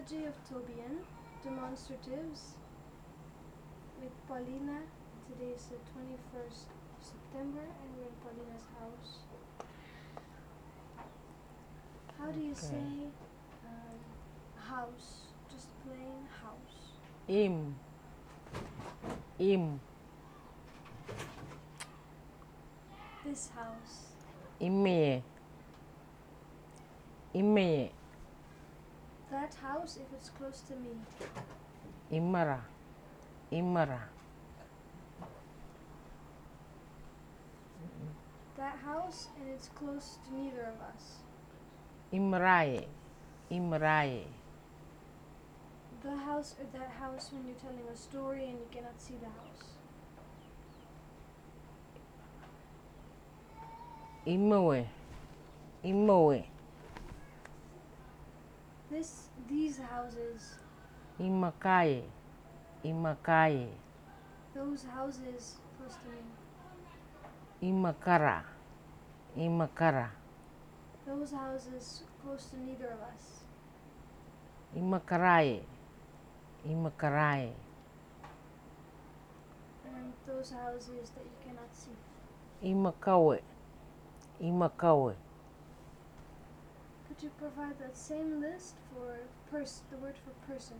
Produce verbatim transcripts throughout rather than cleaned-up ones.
Etymology of Tobian, demonstratives with Paulina. Today is the twenty-first of September and we're in Paulina's house. How do you Okay. say um, house? Just plain house. Im. Im. This house. Ime. Ime. That house if it's close to me. Imara. Imara. That house and it's close to neither of us. Imrae. Imrae. The house or that house when you're telling a story and you cannot see the house. Imoe. Imoe. This, these houses, Imakae. Imakae. those houses close to me. Imakara. Imakara. Those houses close to neither of us. Imakarae. Imakarae. And those houses that you cannot see. Imakawe. Imakawe. Could you provide that same list for pers the word for person?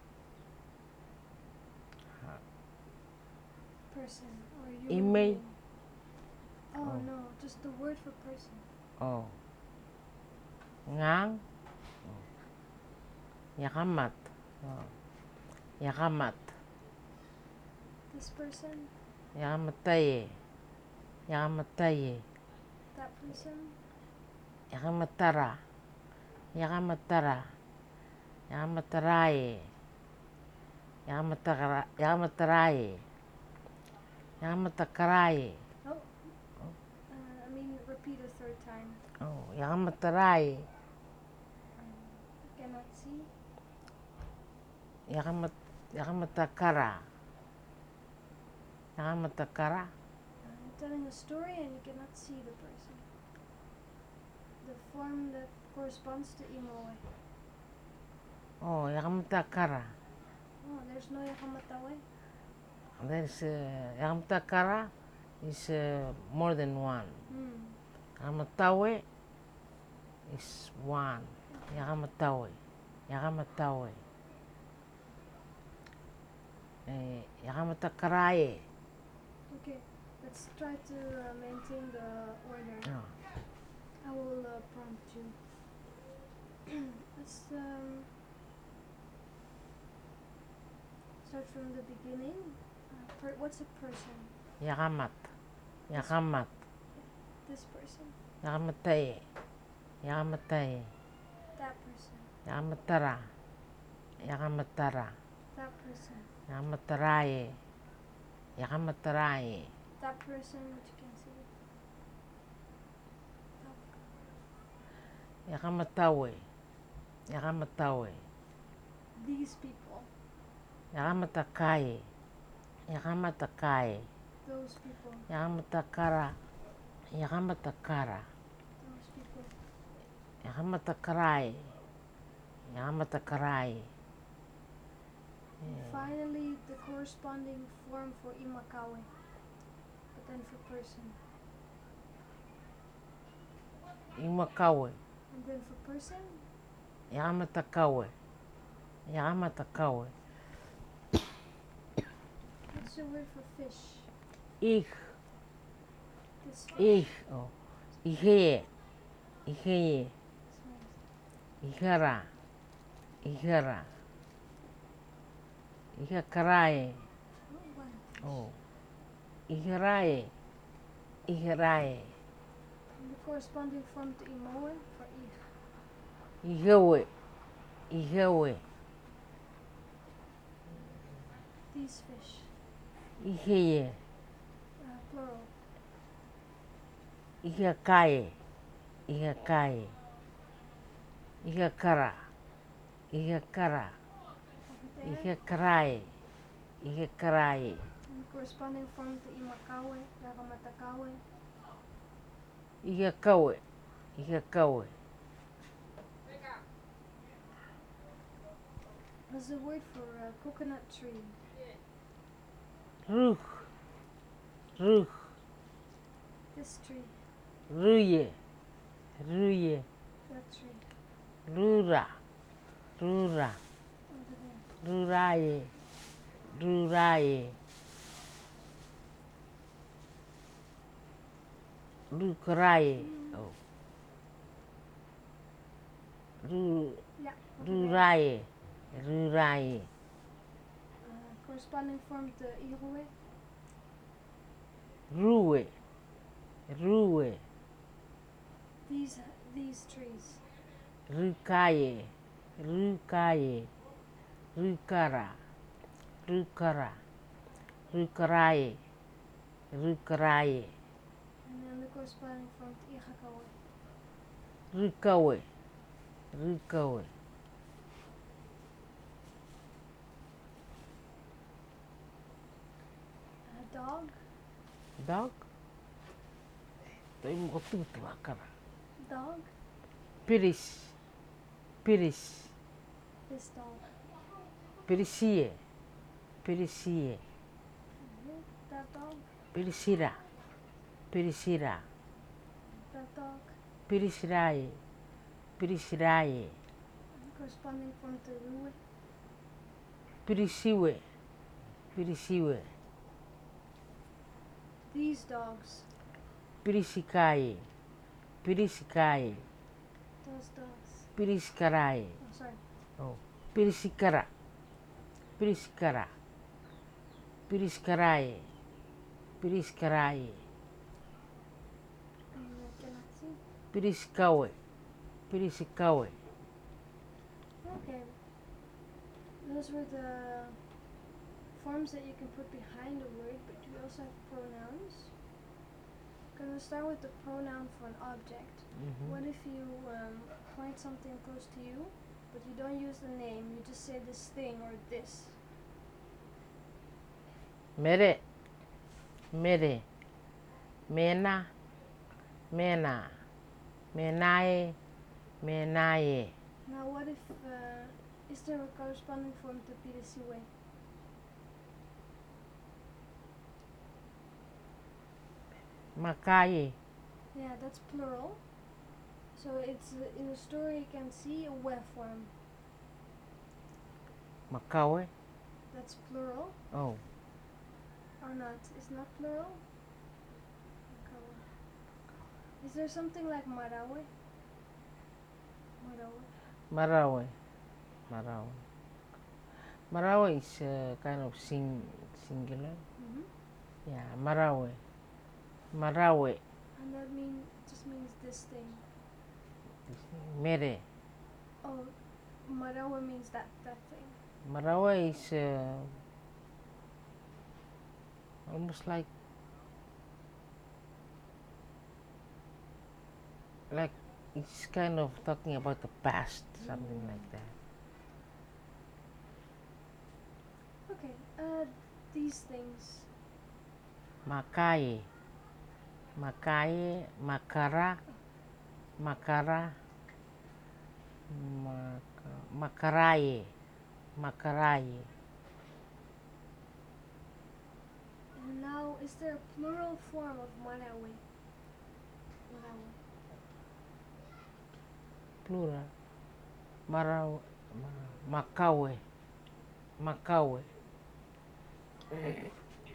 Person or your Ime. name. Oh, Oh. no, just the word for person. Oh. Ngang. Oh. Yakamat. Oh. Yakamat. This person, Yakamataye. Yakamataye. that person, Yakamatara. Yakamatara. Yakamataraye. Yakamatara. Yakamataraye. Yakamatakaray. oh, uh, I mean repeat a third time. Oh, Yakamataraye. Um, cannot see. Yakamat Yakamatakara. Yakamatakara. Uh, you're telling a story and you cannot see the person. The form that corresponds to imoe. Oh, Yakamatakara. Oh, there's no yakamatawe. There's uh, Yakamatakara is uh, more than one. Hmm. Yakamatawe is one. Yakamatawe. Yakamatawe. Eh, Yakamatakaraye. Okay, let's try to uh, maintain the order. Oh. I will uh, prompt you. Let's um, start from the beginning. Uh, per what's a person? Yakamat. Yakamat. This person. Yakamataye. Yakamataye. That person. Yakamatara. Yakamatara. That person. Yakamataraye. Yakamataraye. That person which you can see. That. Yakamatawe. Yakamatawe. These people. Yakamatakaye. Yakamatakaye. Those people. Yakamatakara. Yakamatakara. Those people. Yakamatakaraye. Yakamatakaray. And finally, the corresponding form for imakawe. But then for person. Imakawe. And then for person, Yakamatakawe. Yakamatakawe. what's the word for fish? Ich. This fish. Ich. Oh. Iheye. Iheye. This one. Ihara. Ihara. Ihakaraye. Oh, one fish. Oh. Iharaye. Iharaye. And the corresponding form to imoe for ich. Ihewe. Ihewe. These fish. Iheye. Uh, plural. Ihakaye. Ihakaye. Ihakara. Ihakara. Over there. Ihakaraye. Ihakaraye. And the corresponding form to imakawe, yakamatakawe. Ihakawe. Ihakawe. What's the word for a coconut tree? Ruh. Ruh. This tree. Ruye. Ruye. That tree. Rura. Rura. Over there. Ruraye. Ruraye. Rukaraye. Oh. Ru. Yeah. Over there. Ruraye. Ruraye. Uh, corresponding form to Iroe. Ruwe. Ruwe. These these trees. Rukaye. Rukaye. Rukara. Rukara. Rukaraye. Rukaraye. And then the corresponding form to Ihakawe. Rukawe. Rukawe. A dog. Dog. Tôi có tư tưởng cả. Dog. Piris. Piris. This dog. Pirisie. Pirisie. Mhm. That dog. Pirisira. Pirisira. That dog. Pirisiraye. Pirisiraye. And corresponding form to Rue. Pirisiwe. Pirisiwe. These dogs. Pirisikaye. Pirisikaye. Those dogs. Pirisikaraye. Oh, sorry. Oh. Pirisikara. Pirisikara. Pirisikaraye. Pirisikaraye. And I cannot see. Pirisikawe. Pirisikawe. Okay. Those were the forms that you can put behind a word, but you also have pronouns. Gonna start with the pronoun for an object. Mhm. What if you um, point something close to you, but you don't use the name, you just say this thing or this? Mere. Mere. Mena. Mena. Menaye. Menaye. Now what if, uh, is there a corresponding form to Pirisiwe? Makaye. Yeah, that's plural. So it's, uh, in the story you can see a we form. Makawe. That's plural. Oh. Or not? It's not plural? Makawe. Is there something like Marawe? Marawe. Marawe. Marawe. Marawe is uh, kind of sing singular. Mm-hmm. Yeah, Marawe. Marawe. And that mean just means this thing. Mere. Oh, Marawe means that that thing. Marawe is uh, almost like like it's kind of talking about the past, something Mm. like that. Okay. Uh, these things. Makaye. Makaye. Makara. Makara. Maka, makaraye. Makaraye. And now, is there a plural form of Marawe? Marawe. Plural. Marawe. Makawe. Makawe. Okay.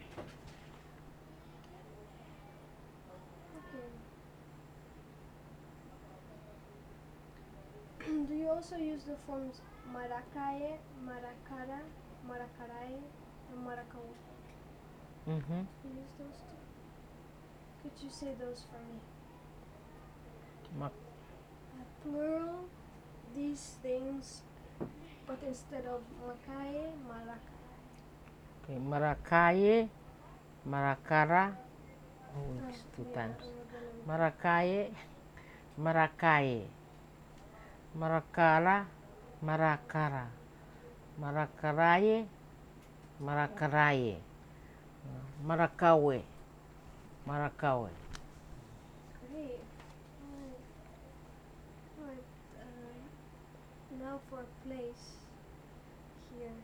Do you also use the forms Marakaye, Marakara, Marakaraye, and Marakawa? Mm-hmm. You use those two? Could you say those for me? Mak- Uh, plural, these things, but instead of Makaye, Maraka. okay. Marakaye. Marakara. Oh, Oh, it's two yeah, times. and we're gonna- Marakaye. Marakaye. Marakara. Marakara. Marakaraye. Marakaraye. Marakawe. Marakawe. Great. Alright. Alright. Uh, now for a place. here.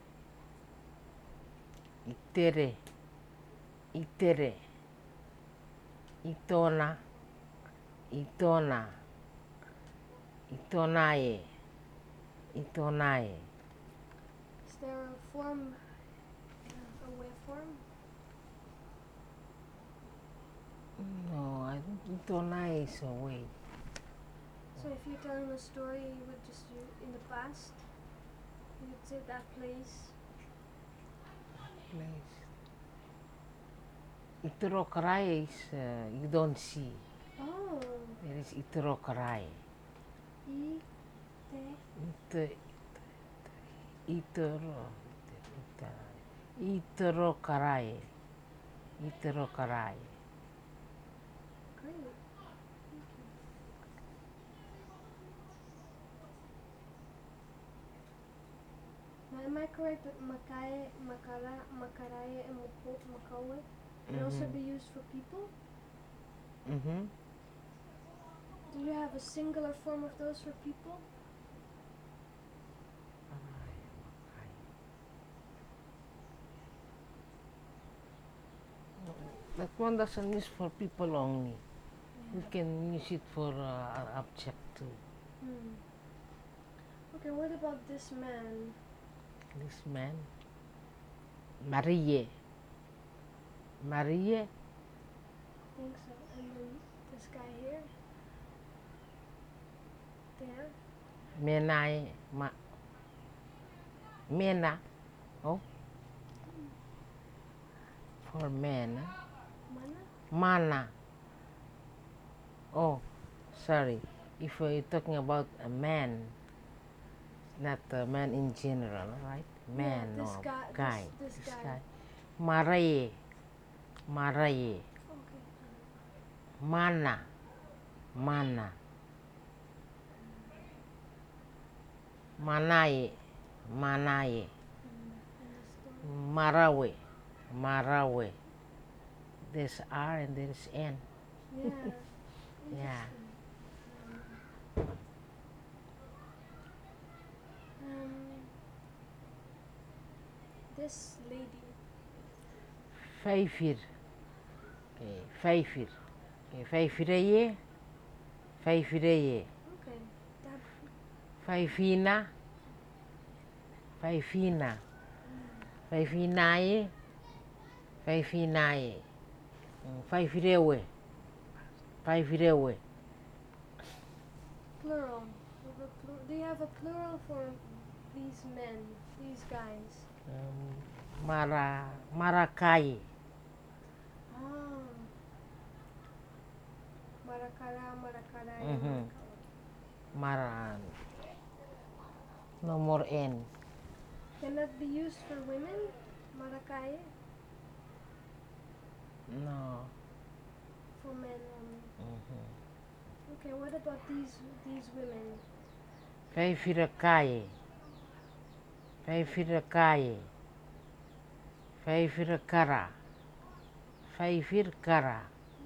Itere, itere, itona, itona, itonae, itonae. Is there a form, uh, a way form? No, I don't think itonae is a way. So if you're telling a story, you would just use in the past. You would say that place. Place. Iterokarai is uh, you don't see. Oh, There is iterokarai. I, te, Ite, itero, iterokarai. Iterokarai. great. Thank you. Now, am I correct that makae, makara, makarae, and mako, makawe can also Mhm. be used for people? Mm-hmm. Do you have a singular form of those for people? That one doesn't use for people only. You can use it for uh, object too. Hmm. Okay, what about this man? This man, Marie. Marie, I think so. And then this guy here. There. Menai, ma, Mena. Oh, for men. huh? Mana? Mana. Oh, sorry. If we're talking about a man, not a man in general, right? Man Yeah, this or guy. guy. This, this, guy. Marie. Marie. Okay. Mana. Mana. Manai. Manai. Mm, understand. Marawe. Marawe. There's R and there's N. Yeah. Yeah. Interesting. Um, this lady. Vijfir. Okay, vijfir. Okay, vijfireye. Vijfireye. Okay. That. Vijfina. Vijfina. Vijfinaye. Vijfinaye. Vijfirewe. Vijfirewe. Plural. Have a plu- Do you have a plural for these men, these guys? Um, Mara. Marakaye. Ah. Marakara, Marakarai, Mhm. Marakawa. Mara. No more N. Can that be used for women? Marakaye? No. For men only. Mhm. Okay, what about these these women? Vijfirakaye. Vijfirakaye. Vijfirakara. Vijfirkara.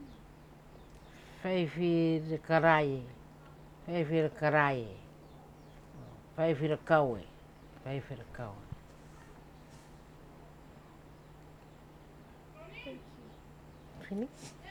Vijfirkaraye. Vijfirkaraye. Vijfirkawe. Vijfirkawe. Thank you. Fini?